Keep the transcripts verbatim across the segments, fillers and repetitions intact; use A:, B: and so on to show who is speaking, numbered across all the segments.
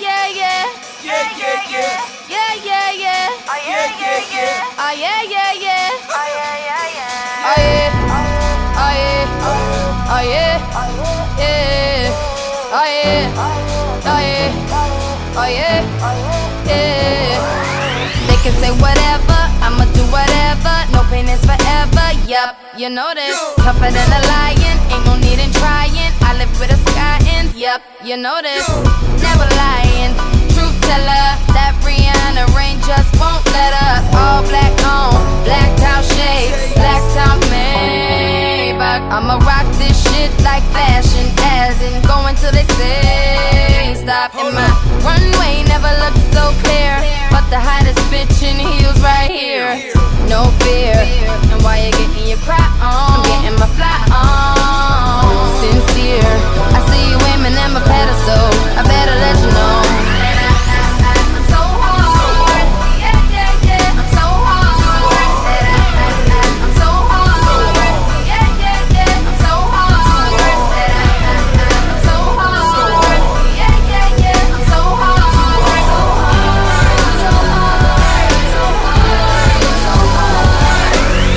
A: yeah, yeah.
B: Yeah, yeah, yeah.
A: Yeah, yeah, yeah.
B: Oh, yeah, yeah, yeah.
A: Oh, yeah, yeah, yeah.
B: Oh, yeah, yeah, yeah.
A: Oh, yeah. Oh, yeah. Oh, yeah. Yeah. Oh, yeah. Oh, yeah. Oh, yeah. Yeah. They can say whatever, I'ma do whatever. No pain is forever, yup, you know this. Tougher than a lion, ain't no need in trying. I live with a sky in, yup, you know this. Never lying, truth teller. That Rihanna rain just won't let up. All black on, blacked out shades, blacked out Maybach. I'ma rock this shit like fashion, as in going till they say stop. And my runway never looked so clear, but the hottest bitch in heels right here. No fear, and while you're getting your cry on, I'm getting my fly on. Sincere, I see you aiming at my pedestal, I better let you know. I'm so hard, yeah, yeah, yeah. I'm so hard, I'm so hard, yeah, yeah, yeah. I'm so hard, I'm so hard, yeah, yeah, yeah. I'm so hard, so hard, so hard, so hard, so hard.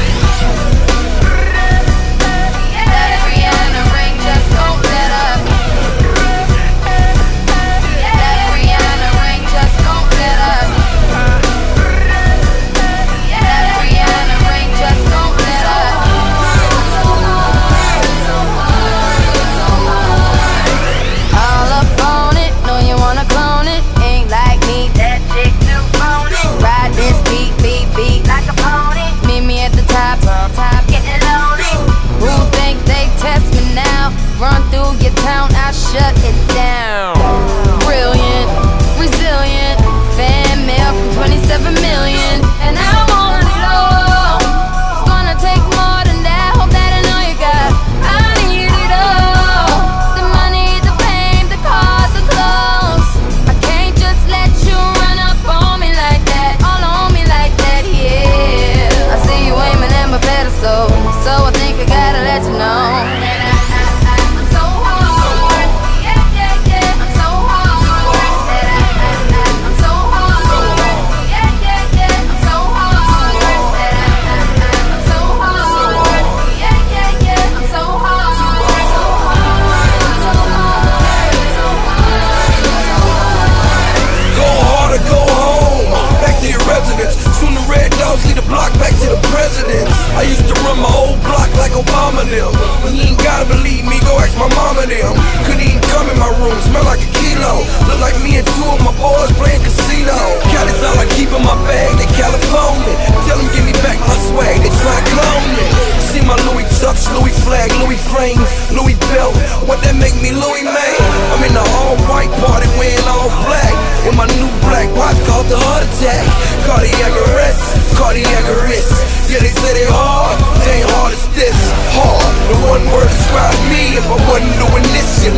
A: That Rihanna ring just won't let up. That Rihanna ring just won't let up. That Rihanna ring just won't let up. So hard, so hard, so hard. All up on it, know you wanna clone it. Ain't like me, that chick too phony. Ride this beat, beat, beat like a pony. Meet me at the top, top, getting lonely. Who think they test me now? Run through your town, I shut it down. Brilliant, resilient, fan mail from twenty-seven million, and I want it all. It's gonna take more than that. Hope that I know you got. I need it all. The money, the fame, the cars, the clothes. I can't just let you run up on me like that, all on me like that, yeah. I see you aiming at my pedestal, so I think I gotta let you know. I'm so hard, yeah, yeah, yeah. I'm so hard, I'm so hard, yeah, yeah, yeah. I'm so hard, I'm so hard, yeah, yeah, yeah. I'm so hard, so hard, so hard, so hard, so hard.
C: Go hard or go home, back to your residence. Soon the red dogs lead the block back to the presidents. I used to run my old block like Obama them. When you ain't gotta believe me, go ask my mama them. Couldn't even come in my room, smell like a kilo. Look like me and two of my boys playing casino. Cali's all I keep in my bag, they California. Tell them give me back my swag, they try to clone me. See my Louis Chucks, Louis flag, Louis flames, Louis belt. What that make me Louis man? I'm in the all white party wearing all black. In my new black watch called the heart attack. Cardiac arrest, cardiac arrest. Yeah, they say they hard, they ain't hard as this. Hard, the one word describes me if I wasn't doing this shit.